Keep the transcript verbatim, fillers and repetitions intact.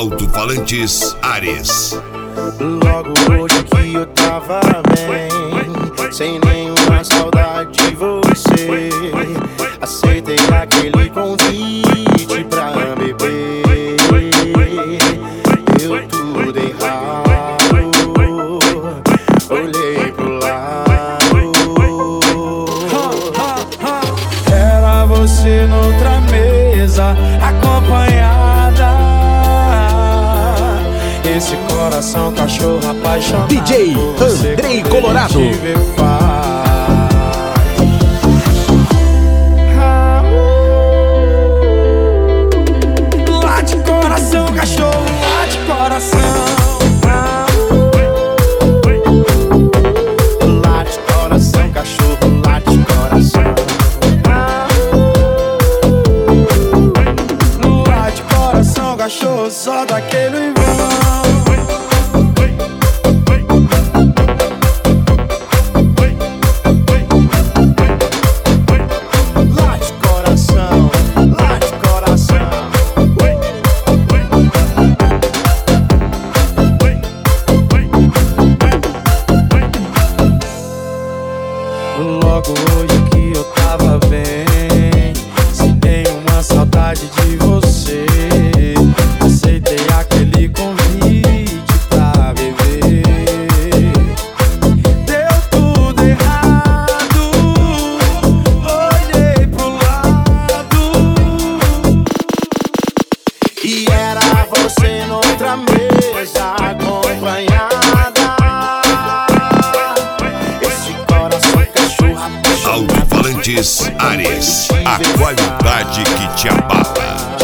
Alto-falantes Ares. Logo hoje que eu tava bem, sem nenhuma saudade de você, aceitei aquele convite pra beber. Deu tudo errado, olhei pro lado, era você noutra mesa, acompanhada. Esse coração cachorro apaixonado D J Andrei Colorado. Late coração, cachorro, late coração. Late coração, cachorro, late coração. Late coração, cachorro, só daquele vão. Logo hoje que eu tava bem, sem nenhuma saudade de você, aceitei aquele convite pra beber. Deu tudo errado, olhei pro lado, e era você noutra mesa, acompanhada. Alto-falantes Ares, a qualidade que te abala.